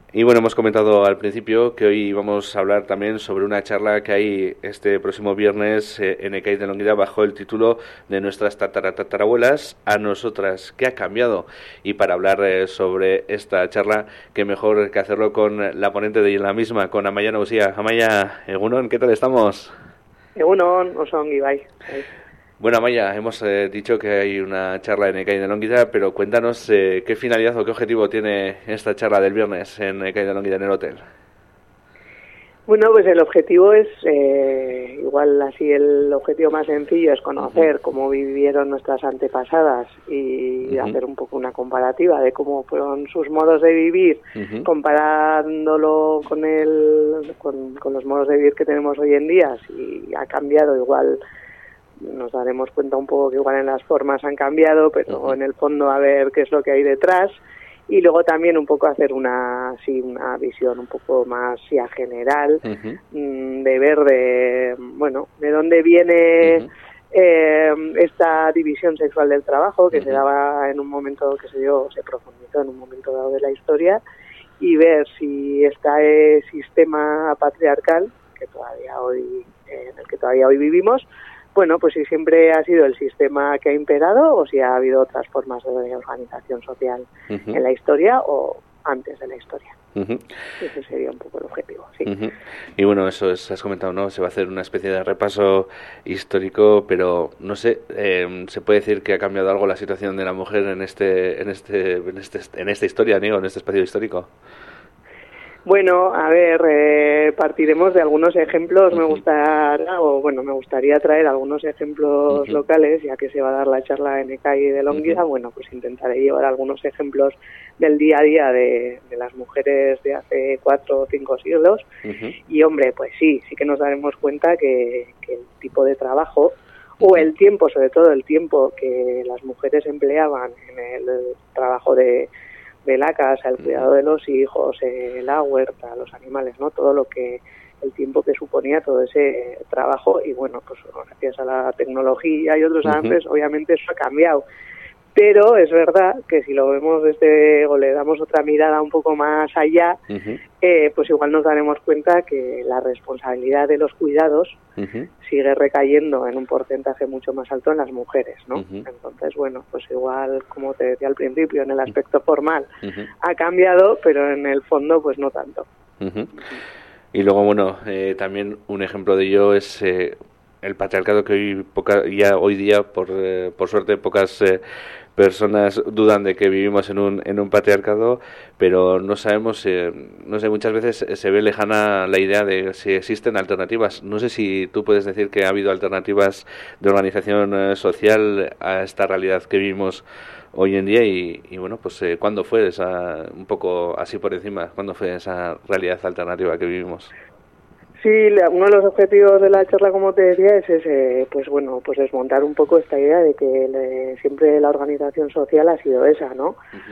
Y bueno, hemos comentado al principio que hoy vamos a hablar también sobre una charla que hay este próximo viernes en ECAI de Longuida bajo el título de Nuestras tatarabuelas a nosotras, ¿qué ha cambiado? Y para hablar sobre esta charla, qué mejor que hacerlo con la ponente de la misma, con Amaia Nausía. Amaia, Egunon, ¿qué tal estamos? Egunon, osongi, bai. Bueno, Amaia, hemos dicho que hay una charla en ECAI de Longuida, pero cuéntanos qué finalidad o qué objetivo tiene esta charla del viernes en ECAI de Longuida en el hotel. Bueno, pues el objetivo es, igual así el objetivo más sencillo es conocer cómo vivieron nuestras antepasadas y hacer un poco una comparativa de cómo fueron sus modos de vivir, comparándolo con los modos de vivir que tenemos hoy en día. Si ha cambiado, igual nos daremos cuenta un poco que igual en las formas han cambiado, pero en el fondo a ver qué es lo que hay detrás. Y luego también un poco hacer una visión un poco más ya general, de ver de dónde viene esta división sexual del trabajo que se daba en un momento se profundizó en un momento dado de la historia, y ver si este sistema patriarcal que en el que todavía hoy vivimos, bueno, pues si siempre ha sido el sistema que ha imperado o si ha habido otras formas de organización social en la historia o antes de la historia. Ese sería un poco el objetivo, sí. Y bueno, eso has comentado, ¿no? Se va a hacer una especie de repaso histórico, pero no sé, ¿se puede decir que ha cambiado algo la situación de la mujer en esta historia, ¿no? En este espacio histórico? Bueno, a ver, partiremos de algunos ejemplos. Me gustaría traer algunos ejemplos locales, ya que se va a dar la charla en ECAI de Longuida. Bueno, pues intentaré llevar algunos ejemplos del día a día de las mujeres de hace 4 o 5 siglos. Y hombre, pues sí que nos daremos cuenta que el tipo de trabajo o el tiempo, sobre todo el tiempo que las mujeres empleaban en el trabajo de la casa, el cuidado de los hijos, la huerta, los animales, ¿no? Todo el tiempo que suponía todo ese trabajo, y bueno, pues gracias a la tecnología y otros avances, obviamente eso ha cambiado. Pero es verdad que si lo vemos o le damos otra mirada un poco más allá, pues igual nos daremos cuenta que la responsabilidad de los cuidados sigue recayendo en un porcentaje mucho más alto en las mujeres, ¿no? Entonces, bueno, pues igual, como te decía al principio, en el aspecto formal ha cambiado, pero en el fondo, pues no tanto. Y luego, bueno, también un ejemplo de ello es el patriarcado, que hoy día, por suerte, pocas personas dudan de que vivimos en un patriarcado, pero no sabemos, no sé, muchas veces se ve lejana la idea de si existen alternativas. No sé si tú puedes decir que ha habido alternativas de organización social a esta realidad que vivimos hoy en día y bueno, pues ¿cuándo fue un poco así por encima, cuándo fue esa realidad alternativa que vivimos? Sí, uno de los objetivos de la charla, como te decía, es ese, pues desmontar un poco esta idea de que siempre la organización social ha sido esa, ¿no?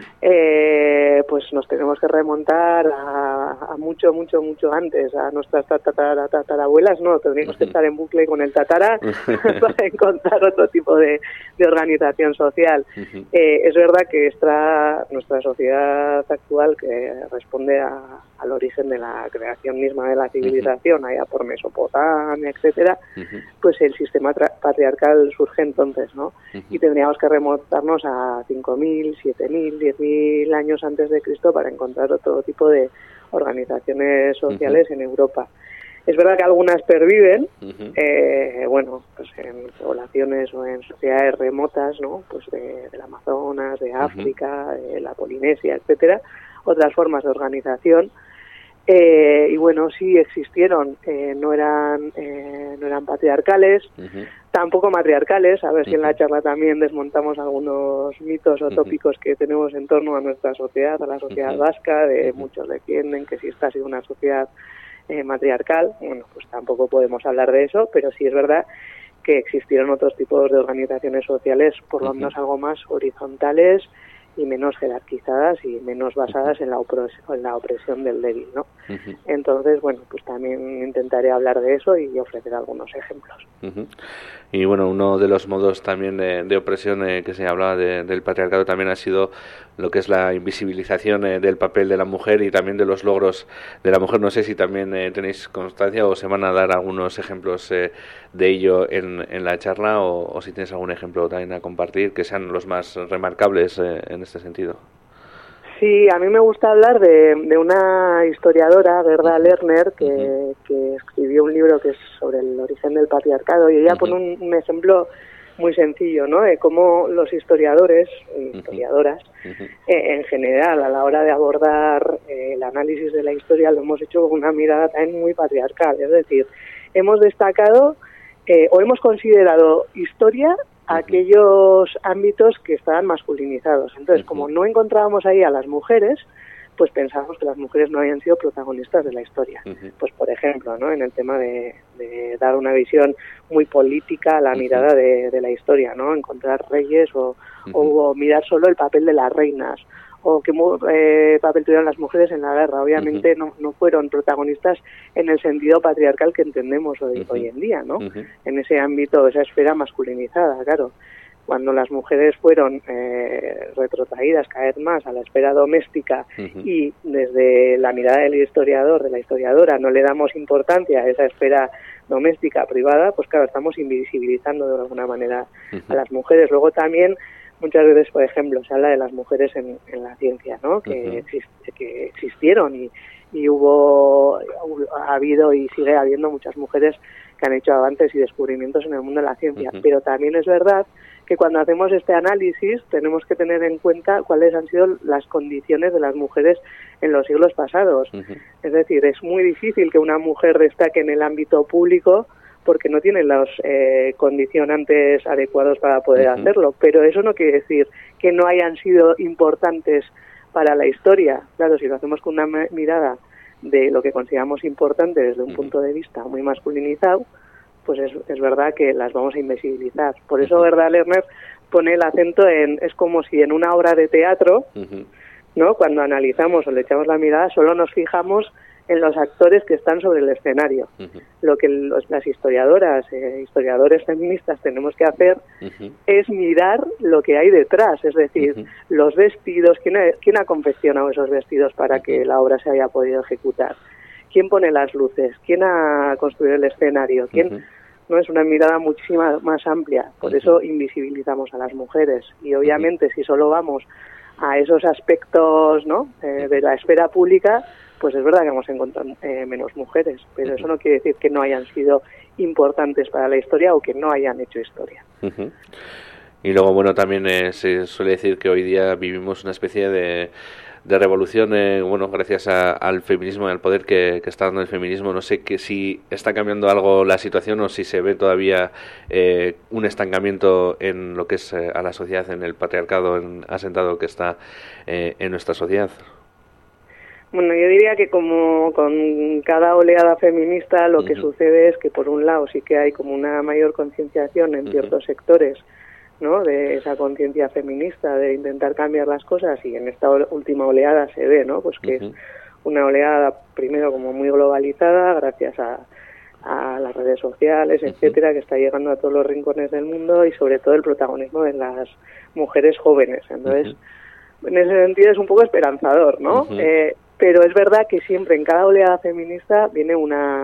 Pues nos tenemos que remontar a mucho antes, a nuestras tatarabuelas, ¿no? Tendríamos que estar en bucle con el tatara para encontrar otro tipo de organización social. Es verdad que nuestra sociedad actual, que responde al origen de la creación misma de la civilización, allá por Mesopotamia, etcétera, pues el sistema patriarcal surge entonces, ¿no? Y tendríamos que remontarnos a 5.000, 7.000, 10.000 años antes de Cristo para encontrar otro tipo de organizaciones sociales en Europa. Es verdad que algunas perviven, pues en poblaciones o en sociedades remotas, ¿no? Pues del Amazonas, de África, de la Polinesia, etcétera, otras formas de organización. Y bueno, sí existieron, no eran patriarcales, tampoco matriarcales. A ver si en la charla también desmontamos algunos mitos o tópicos que tenemos en torno a nuestra sociedad, a la sociedad vasca. Muchos defienden que si esta ha sido una sociedad matriarcal. Bueno, pues tampoco podemos hablar de eso, pero sí es verdad que existieron otros tipos de organizaciones sociales, por lo menos algo más horizontales y menos jerarquizadas y menos basadas en la opresión del débil, ¿no? Entonces, bueno, pues también intentaré hablar de eso y ofrecer algunos ejemplos. Y bueno, uno de los modos también de opresión que se hablaba del patriarcado también ha sido lo que es la invisibilización del papel de la mujer y también de los logros de la mujer. No sé si también tenéis constancia o se van a dar algunos ejemplos de ello en la charla o si tienes algún ejemplo también a compartir que sean los más remarcables en este sentido. Sí, a mí me gusta hablar de una historiadora, Gerda Lerner, que escribió un libro que es sobre el origen del patriarcado y ella pone un ejemplo muy sencillo, ¿no? De cómo los historiadores e historiadoras, en general, a la hora de abordar el análisis de la historia, lo hemos hecho con una mirada también muy patriarcal. Es decir, hemos destacado o hemos considerado historia aquellos ámbitos que estaban masculinizados. Entonces, como no encontrábamos ahí a las mujeres, pues pensamos que las mujeres no habían sido protagonistas de la historia. Pues, por ejemplo, ¿no? En el tema de dar una visión muy política a la mirada de la historia, ¿no? Encontrar reyes o mirar solo el papel de las reinas o qué papel tuvieron las mujeres en la guerra. Obviamente no fueron protagonistas en el sentido patriarcal que entendemos hoy en día, ¿no? En ese ámbito, esa esfera masculinizada, claro. Cuando las mujeres fueron retrotraídas cada vez más a la esfera doméstica y desde la mirada del historiador, de la historiadora, no le damos importancia a esa esfera doméstica privada, pues claro, estamos invisibilizando de alguna manera a las mujeres. Luego también muchas veces, por ejemplo, se habla de las mujeres en la ciencia, ¿no? Que existieron y ha habido y sigue habiendo muchas mujeres que han hecho avances y descubrimientos en el mundo de la ciencia. Pero también es verdad que cuando hacemos este análisis tenemos que tener en cuenta cuáles han sido las condiciones de las mujeres en los siglos pasados. Es decir, es muy difícil que una mujer destaque en el ámbito público porque no tienen los condicionantes adecuados para poder hacerlo, pero eso no quiere decir que no hayan sido importantes para la historia. Claro, si lo hacemos con una mirada de lo que consideramos importante desde un punto de vista muy masculinizado, pues es verdad que las vamos a invisibilizar. Por eso Gerda Lerner pone el acento es como si en una obra de teatro, ¿no? Cuando analizamos o le echamos la mirada, solo nos fijamos en los actores que están sobre el escenario. Lo que las historiadoras, historiadores feministas tenemos que hacer es mirar lo que hay detrás, es decir, los vestidos, ¿quién ha confeccionado esos vestidos para que la obra se haya podido ejecutar? ¿Quién pone las luces? ¿Quién ha construido el escenario? ¿Quién? No, es una mirada muchísimo más amplia, por eso invisibilizamos a las mujeres y obviamente si solo vamos a esos aspectos, ¿no? De la esfera pública, pues es verdad que vamos a encontrar menos mujeres, pero eso no quiere decir que no hayan sido importantes para la historia o que no hayan hecho historia. Y luego, bueno, también se suele decir que hoy día vivimos una especie de revolución, bueno, gracias al feminismo y al poder que está dando el feminismo. No sé si está cambiando algo la situación o si se ve todavía un estancamiento en lo que es a la sociedad, en el patriarcado asentado que está en nuestra sociedad. Bueno, yo diría que como con cada oleada feminista lo que sucede es que por un lado sí que hay como una mayor concienciación en ciertos sectores, ¿no? De esa conciencia feminista, de intentar cambiar las cosas, y en esta última oleada se ve, ¿no? Pues que es una oleada primero como muy globalizada gracias a las redes sociales, etcétera, que está llegando a todos los rincones del mundo y sobre todo el protagonismo de las mujeres jóvenes. Entonces, en ese sentido es un poco esperanzador, ¿no? Pero es verdad que siempre en cada oleada feminista viene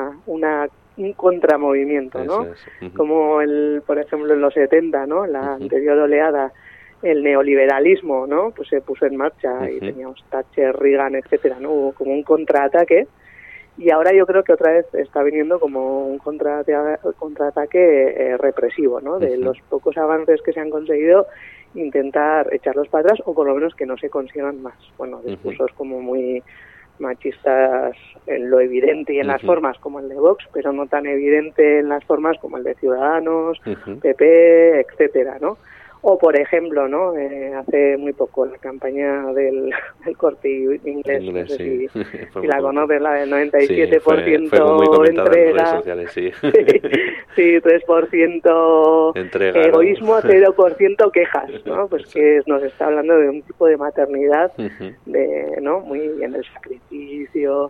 un contramovimiento, ¿no? Como por ejemplo en los 70, ¿no? La anterior oleada, el neoliberalismo, ¿no? Pues se puso en marcha y teníamos Thatcher, Reagan, etcétera, ¿no? Hubo como un contraataque y ahora yo creo que otra vez está viniendo como un contraataque represivo, ¿no? De los pocos avances que se han conseguido, intentar echarlos para atrás o por lo menos que no se consigan más. Bueno, discursos como muy machistas en lo evidente y en las formas como el de Vox, pero no tan evidente en las formas como el de Ciudadanos, PP, etcétera, ¿no? O, por ejemplo, ¿no? Hace muy poco la campaña del Corte Inglés, no sé sí. si la conoces, la del 97% fue muy comentada en redes entrega, sociales, sí. sí, 3% entrega, egoísmo, 0% quejas, ¿no? Pues que nos está hablando de un tipo de maternidad, ¿no? Muy en el sacrificio.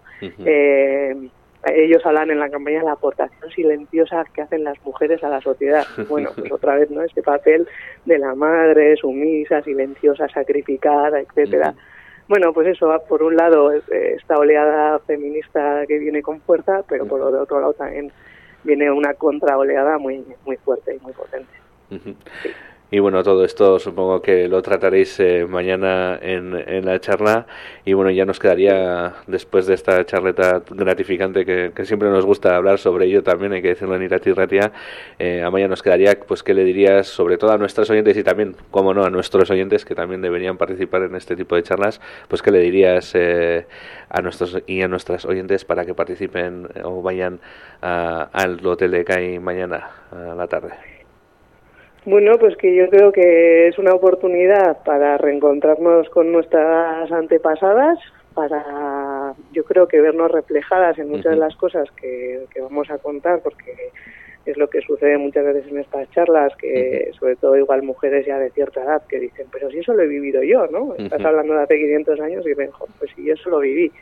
Ellos hablan en la campaña de la aportación silenciosa que hacen las mujeres a la sociedad. Bueno, pues otra vez, ¿no? Este papel de la madre, sumisa, silenciosa, sacrificada, etcétera. Bueno, pues eso, por un lado, esta oleada feminista que viene con fuerza, pero por otro lado también viene una contraoleada muy, muy fuerte y muy potente. Sí. Y bueno, todo esto supongo que lo trataréis mañana en la charla. Y bueno, ya nos quedaría, después de esta charleta gratificante que siempre nos gusta hablar sobre ello también, hay que decirlo en Irati Ratia, Amaia, nos quedaría, pues, ¿qué le dirías sobre todo a nuestras oyentes y también, como no, a nuestros oyentes que también deberían participar en este tipo de charlas? Pues, ¿qué le dirías a nuestros y a nuestras oyentes para que participen o vayan al Hotel de CAI mañana a la tarde? Bueno, pues que yo creo que es una oportunidad para reencontrarnos con nuestras antepasadas, para, yo creo que vernos reflejadas en muchas de las cosas que vamos a contar, porque es lo que sucede muchas veces en estas charlas, que sobre todo igual mujeres ya de cierta edad que dicen, pero si eso lo he vivido yo, ¿no? Estás hablando de hace 500 años y dicen, pues si yo eso lo viví.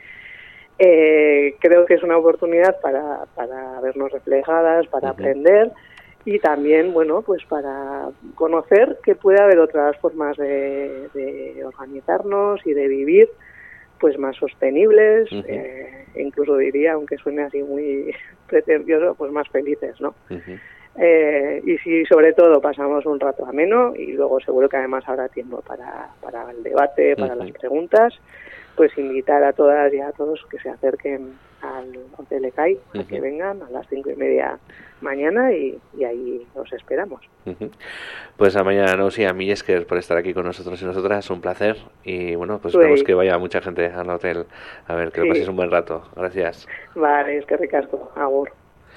Creo que es una oportunidad para vernos reflejadas, para aprender. Y también, bueno, pues para conocer que puede haber otras formas de organizarnos y de vivir, pues más sostenibles, incluso diría, aunque suene así muy pretencioso, pues más felices, ¿no? Y si sobre todo pasamos un rato ameno y luego seguro que además habrá tiempo para el debate, para las preguntas, pues invitar a todas y a todos que se acerquen al Hotel de CAI, a que vengan a las 5:30 mañana y ahí los esperamos. Pues a mañana, no, sí, a mí Esker por estar aquí con nosotros y nosotras, un placer, y bueno, pues esperamos que vaya mucha gente al hotel, a ver, que lo paséis un buen rato. Gracias. Vale, es que ricasco, agur.